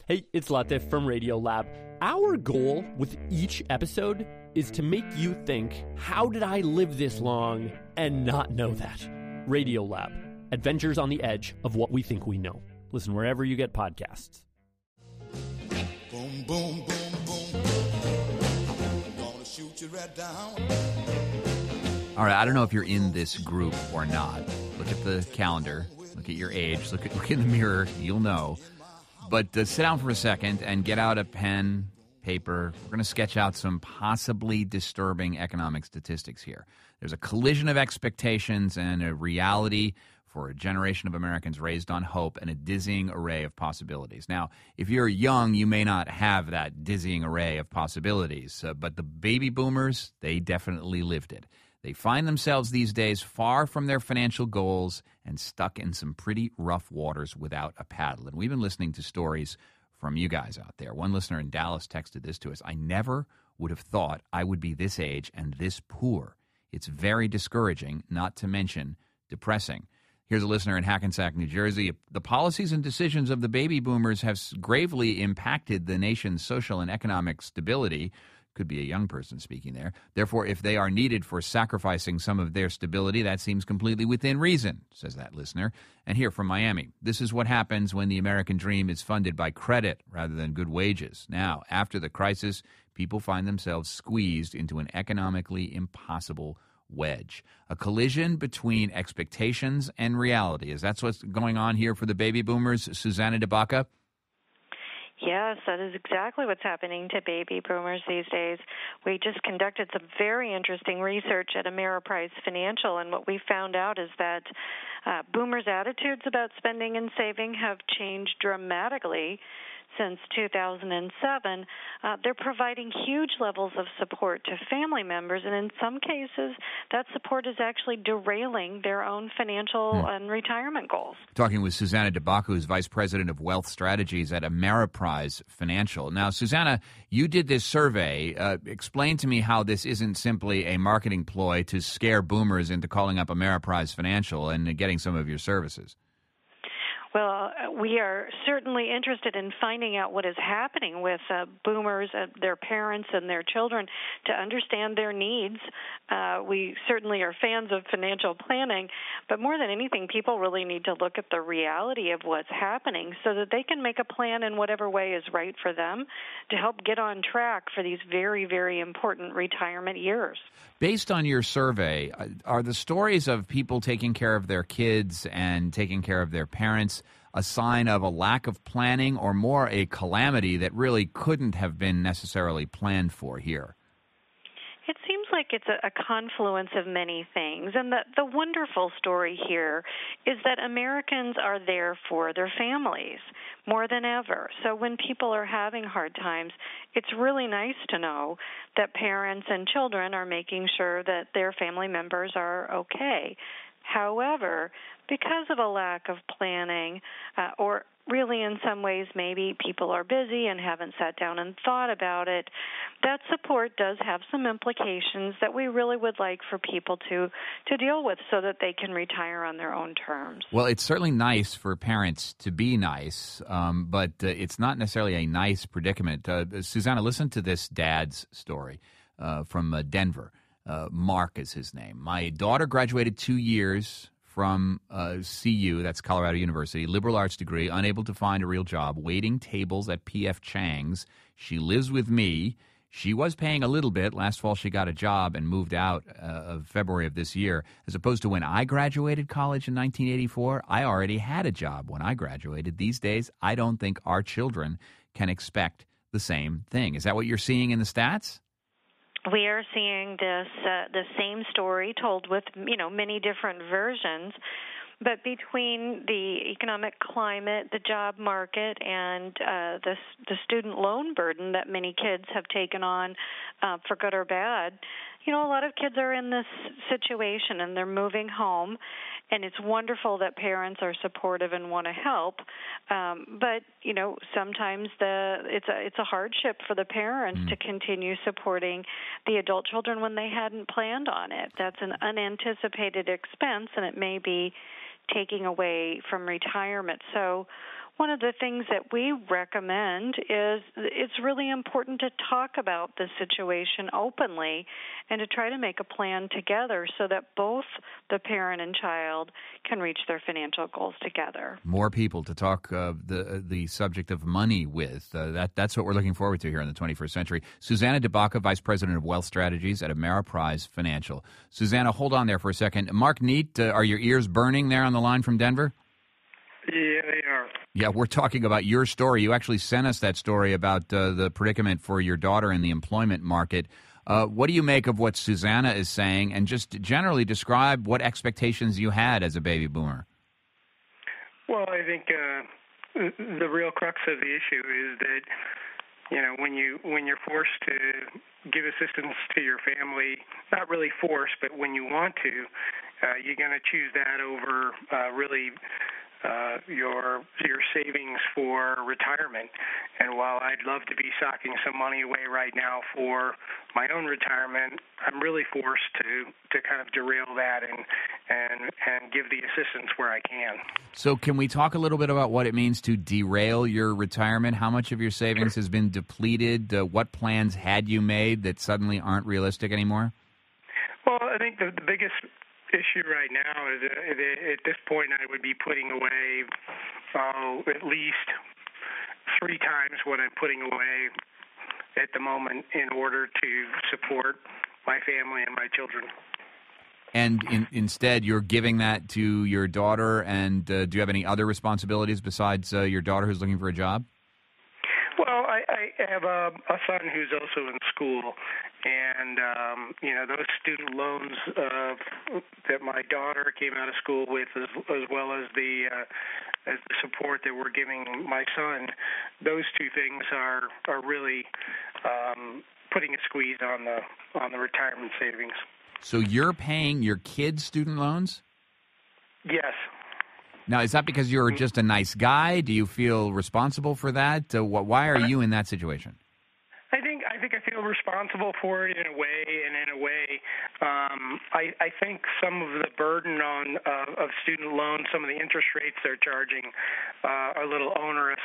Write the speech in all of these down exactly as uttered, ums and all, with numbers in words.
Hey, it's Latif from Radiolab. Our goal with each episode is to make you think, how did I live this long and not know that? Radiolab, adventures on the edge of what we think we know. Listen wherever you get podcasts. Boom, boom, boom, boom. I'm gonna shoot you right down. All right, I don't know if you're in this group or not. Look at the calendar. Look at your age. Look at look in the mirror. You'll know. But uh, sit down for a second and get out a pen, paper. We're going to sketch out some possibly disturbing economic statistics here. There's a collision of expectations and a reality for a generation of Americans raised on hope and a dizzying array of possibilities. Now, if you're young, you may not have that dizzying array of possibilities, uh, but the baby boomers, they definitely lived it. They find themselves these days far from their financial goals and stuck in some pretty rough waters without a paddle. And we've been listening to stories from you guys out there. One listener in Dallas texted this to us. I never would have thought I would be this age and this poor. It's very discouraging, not to mention depressing. Here's a listener in Hackensack, New Jersey. The policies and decisions of the baby boomers have gravely impacted the nation's social and economic stability. Could be a young person speaking there. Therefore, if they are needed for sacrificing some of their stability, that seems completely within reason, says that listener. And here from Miami, this is what happens when the American dream is funded by credit rather than good wages. Now, after the crisis, people find themselves squeezed into an economically impossible wedge. A collision between expectations and reality. Is that what's going on here for the baby boomers, Susanna DeBaca? Yes, that is exactly what's happening to baby boomers these days. We just conducted some very interesting research at Ameriprise Financial, and what we found out is that uh, boomers' attitudes about spending and saving have changed dramatically since two thousand seven. Uh, they're providing huge levels of support to family members, and in some cases, that support is actually derailing their own financial hmm. and retirement goals. Talking with Susanna DeBaca, who's Vice President of Wealth Strategies at Ameriprise Financial. Now, Susanna, you did this survey. Uh, explain to me how this isn't simply a marketing ploy to scare boomers into calling up Ameriprise Financial and getting some of your services. Well, we are certainly interested in finding out what is happening with uh, boomers, uh, their parents, and their children to understand their needs. Uh, we certainly are fans of financial planning, but more than anything, people really need to look at the reality of what's happening so that they can make a plan in whatever way is right for them to help get on track for these very, very important retirement years. Based on your survey, are the stories of people taking care of their kids and taking care of their parents a sign of a lack of planning or more a calamity that really couldn't have been necessarily planned for here? It seems like it's a, a confluence of many things. And the, the wonderful story here is that Americans are there for their families more than ever. So when people are having hard times, it's really nice to know that parents and children are making sure that their family members are okay. However, because of a lack of planning, uh, or really in some ways maybe people are busy and haven't sat down and thought about it, that support does have some implications that we really would like for people to, to deal with so that they can retire on their own terms. Well, it's certainly nice for parents to be nice, um, but uh, it's not necessarily a nice predicament. Uh, Susanna, listen to this dad's story uh, from uh, Denver. Uh, Mark is his name. My daughter graduated two years from uh, C U, that's Colorado University, liberal arts degree, unable to find a real job, waiting tables at P F Chang's. She lives with me. She was paying a little bit. Last fall she got a job and moved out uh, of February of this year. As opposed to when I graduated college in nineteen eighty-four, I already had a job when I graduated. These days, I don't think our children can expect the same thing. Is that what you're seeing in the stats? We are seeing this uh, the same story told with, you know, many different versions. But between the economic climate, the job market, and uh, the, the student loan burden that many kids have taken on uh, for good or bad, you know, a lot of kids are in this situation and they're moving home. And it's wonderful that parents are supportive and want to help, um, but you know sometimes the it's a it's a hardship for the parents mm. to continue supporting the adult children when they hadn't planned on it. That's an unanticipated expense, and it may be taking away from retirement. So one of the things that we recommend is it's really important to talk about the situation openly and to try to make a plan together so that both the parent and child can reach their financial goals together. More people to talk uh, the the subject of money with. Uh, that That's what we're looking forward to here in the twenty-first century. Susanna DeBacca, Vice President of Wealth Strategies at Ameriprise Financial. Susanna, hold on there for a second. Mark Neat, uh, are your ears burning there on the line from Denver? Yeah, they are. Yeah, we're talking about your story. You actually sent us that story about uh, the predicament for your daughter in the employment market. Uh, what do you make of what Susanna is saying, and just generally describe what expectations you had as a baby boomer? Well, I think uh, the real crux of the issue is that, you know, when you when you're forced to give assistance to your family, not really forced, but when you want to, uh, you're going to choose that over uh, really uh, your your savings for retirement. And while I'd love to be socking some money away right now for my own retirement, I'm really forced to, to kind of derail that and, and and give the assistance where I can. So can we talk a little bit about what it means to derail your retirement? How much of your savings has been depleted? Uh, what plans had you made that suddenly aren't realistic anymore? Well, I think the, the biggest issue right now is that at this point I would be putting away uh, at least three times what I'm putting away at the moment in order to support my family and my children. And in, instead, you're giving that to your daughter, and uh, do you have any other responsibilities besides uh, your daughter who's looking for a job? Well, I, I have a, a son who's also in school, and, um, you know, those student loans uh, that my daughter came out of school with, as, as well as the, uh, as the support that we're giving my son, those two things are, are really um, putting a squeeze on the on the retirement savings. So you're paying your kids' student loans? Yes. Now, is that because you're just a nice guy? Do you feel responsible for that? Uh, wh- why are you in that situation? I think I think I feel responsible for it in a way, and in a way, um, I, I think some of the burden on uh, of student loans, some of the interest rates they're charging, uh, are a little onerous.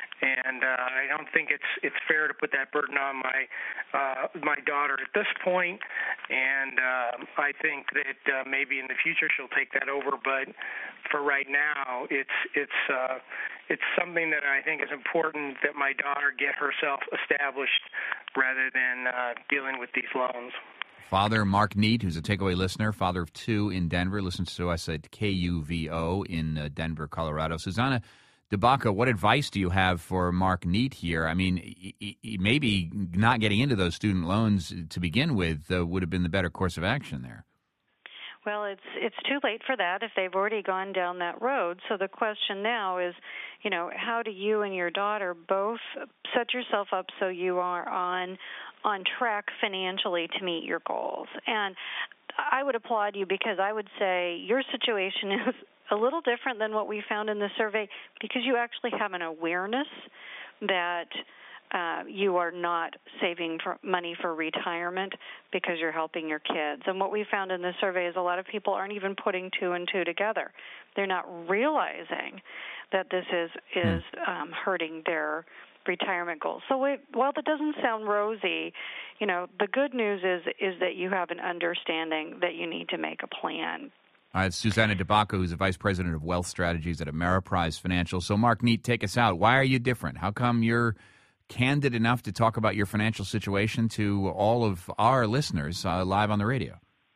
And uh, I don't think it's it's fair to put that burden on my uh, my daughter at this point. And uh, I think that uh, maybe in the future she'll take that over. But for right now, it's it's uh, it's something that I think is important that my daughter get herself established rather than uh, dealing with these loans. Father Mark Neat, who's a takeaway listener, father of two in Denver, listens to us at K U V O in uh, Denver, Colorado. Susanna DeBacca, what advice do you have for Mark Neat here? I mean, he, he, maybe not getting into those student loans to begin with uh, would have been the better course of action there. Well, it's it's too late for that if they've already gone down that road. So the question now is, you know, how do you and your daughter both set yourself up so you are on on track financially to meet your goals? And I would applaud you because I would say your situation is a little different than what we found in the survey because you actually have an awareness that uh, you are not saving for money for retirement because you're helping your kids. And what we found in the survey is a lot of people aren't even putting two and two together. They're not realizing that this is is um, hurting their retirement goals. So we, while that doesn't sound rosy, you know, the good news is is that you have an understanding that you need to make a plan. All right, Susanna DeBacca, who's the Vice President of Wealth Strategies at Ameriprise Financial. So, Mark Neat, take us out. Why are you different? How come you're candid enough to talk about your financial situation to all of our listeners uh, live on the radio?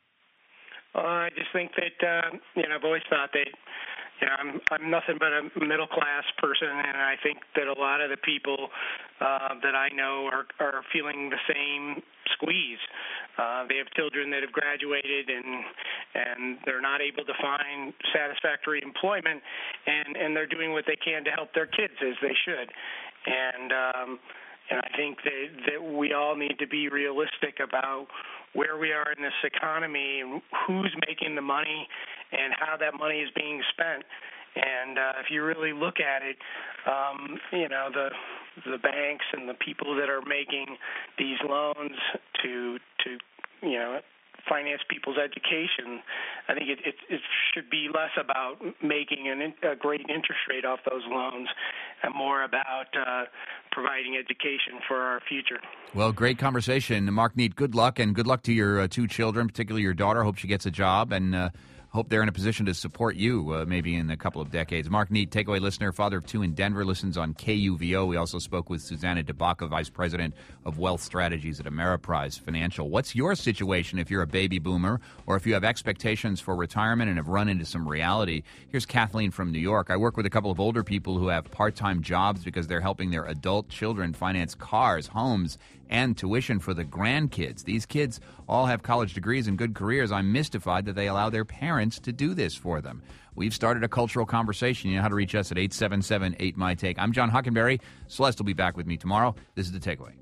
Uh, I just think that, uh, you know, I've always thought that, you know, I'm I'm nothing but a middle class person, and I think that a lot of the people uh, that I know are are feeling the same squeeze. Uh, they have children that have graduated, and and they're not able to find satisfactory employment, and, and they're doing what they can to help their kids as they should. And um, and I think that that we all need to be realistic about where we are in this economy and who's making the money and how that money is being spent. And uh, if you really look at it, um, you know, the the banks and the people that are making these loans to to you know finance people's education. I think it, it, it should be less about making an, a great interest rate off those loans and more about uh, providing education for our future. Well, great conversation. Mark Neate, good luck, and good luck to your uh, two children, particularly your daughter. Hope she gets a job, and uh, hope they're in a position to support you uh, maybe in a couple of decades. Mark Neate, takeaway listener, father of two in Denver, listens on K U V O. We also spoke with Susanna DeBaca, Vice President of Wealth Strategies at Ameriprise Financial. What's your situation if you're a baby boomer or if you have expectations for retirement and have run into some reality? Here's Kathleen from New York. I work with a couple of older people who have part-time jobs because they're helping their adult children finance cars, homes, and tuition for the grandkids. These kids all have college degrees and good careers. I'm mystified that they allow their parents to do this for them. We've started a cultural conversation. You know how to reach us at eight seven seven eight my take. I'm John Hockenberry. Celeste will be back with me tomorrow. This is The Takeaway.